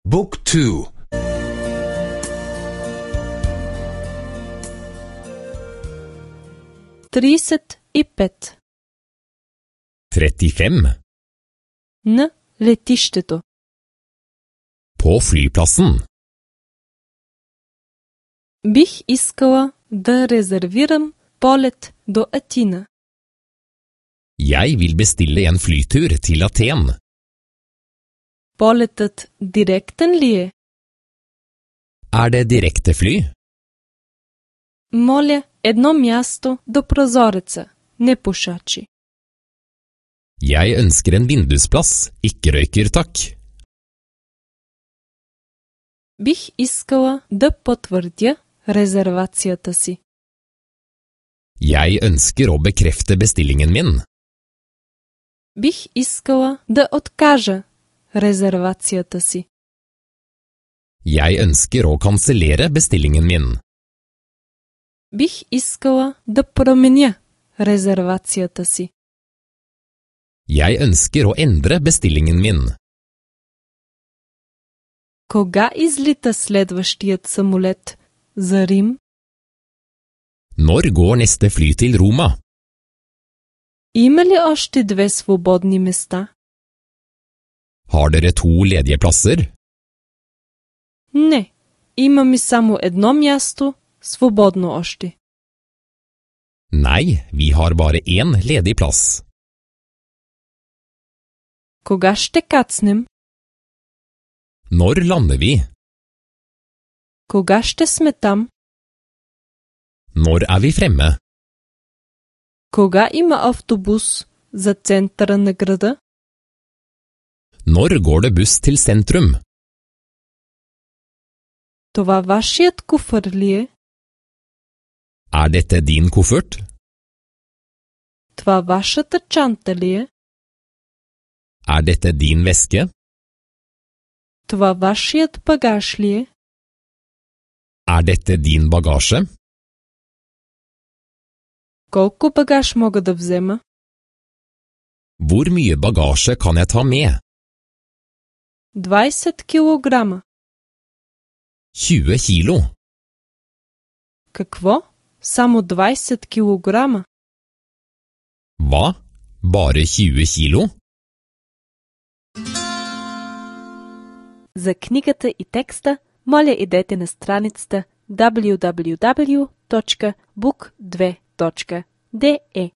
Book 2. 35. 35. На летището. På flyplassen. Бих искала да резервирам полет до Атина. Jeg vil bestille en flytur til Aten. Полетът директен ли е? Det direktefly? Моля, едно място до прозореца, не пушачи. Jeg ønsker en vindusplass, ikke røyker, takk. Бих искала да потвърдя резервацията си. Jeg ønsker å bekrefte bestillingen min. Бих искала да откажа резервацията си. Jeg ønsker å kansellere bestillingen min. Бих искала да променя резервацията си. Jeg ønsker å endre bestillingen min. Кога излита следващият самолет за Рим? Når går neste fly til Roma? Има ли още 2 свободни места? Har dere 2 ledige plasser? Не, имаме само едно място, свободно още. Nei, vi har bare 1 ledig plass. Кога ще кацнем? Når lander vi? Кога ще сме там? Når vi fremme? Кога има автобус за центъра на града? Når går det buss til sentrum? Това вашият куфър ли е? Dette din koffert? Това вашата чанта ли е? Dette din veske? Това вашият багаж ли е? Dette din bagasje? Колко багаж мога да взема? Hvor mye bagasje kan jeg ta med? 20 килограма. 20 kilo. Какво? Само 20 килограма? Hva? Bare 20 kilo? За книгата и текста, моля идете на страницата www.book2.de